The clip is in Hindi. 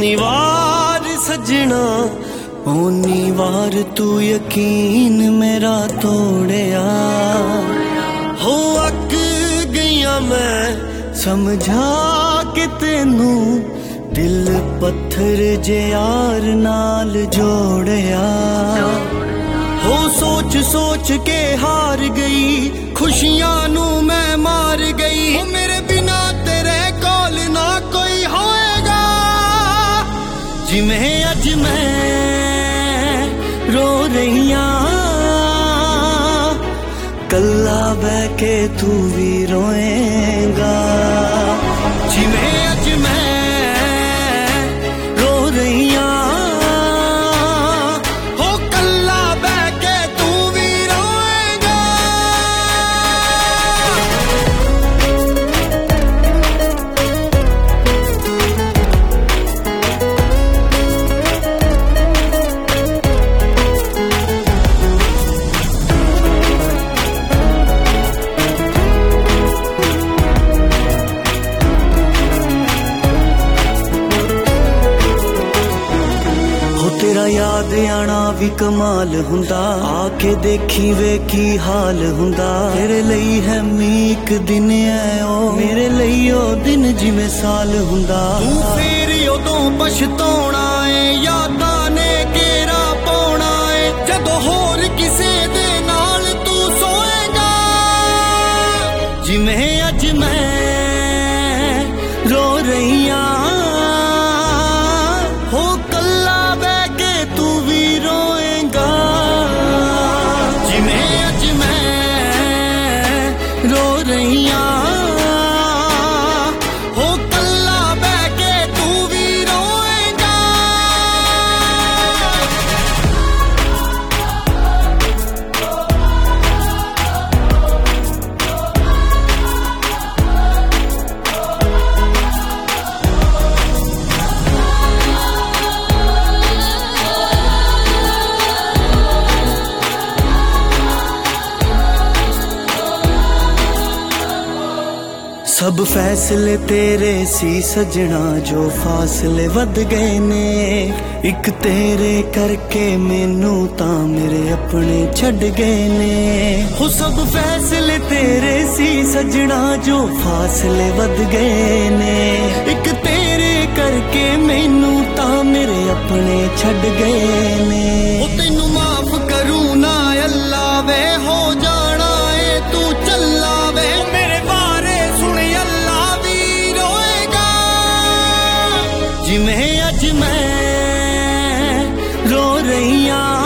कितनी बार सजना, ओनी बार तू यकीन मेरा तोड़िया। हो अक गईया मैं समझा के तेनू, दिल पत्थर जे यार नाल जोड़िया। हो सोच सोच के हार गई, खुशियां नू मैं मार गई। हो मेरे बिना तेरे कोल ना कोई होएगा, जिमें अज मैं रो रहीया। कल्ला बह के तू भी रोएगा, जिमें अज मैं रो रहीया। हो कल्ला बह के तू भी रोएगा। तेरा याद आना भी कमाल हुंदा, आके देखी वे की हाल हुंदा। तेरे लई है मीक दिन है ओ, मेरे लई ओ दिन जिवें साल हुंदा। तू फेर उदों पछताउणा है, यादां ने घेरा पाउणा है, जदों होर किसे दे नाल तू सोएगा। जिवें अज मैं रो रहीया, हो कल्ला तू भी रोएगा। जिमें अज मैं रो रहीया, हो कल्ला बह के तू भी रोएगा। सब फैसले तेरे सी सजना, जो फासले वध गए ने। एक तेरे करके मैनू तां मेरे अपने छड़ गए ने। हो सब फैसले तेरे सी सजना, जो फासले वध गए ने। एक तेरे करके मैनू तां मेरे अपने छड़ गए ने। हो तैनू माफ करूं ना अल्लाह वे, हो जाना है तू चला वे। मेरे बारे सुन अल्लाह भी रोएगा, जिमें अज मैं रो रहीया।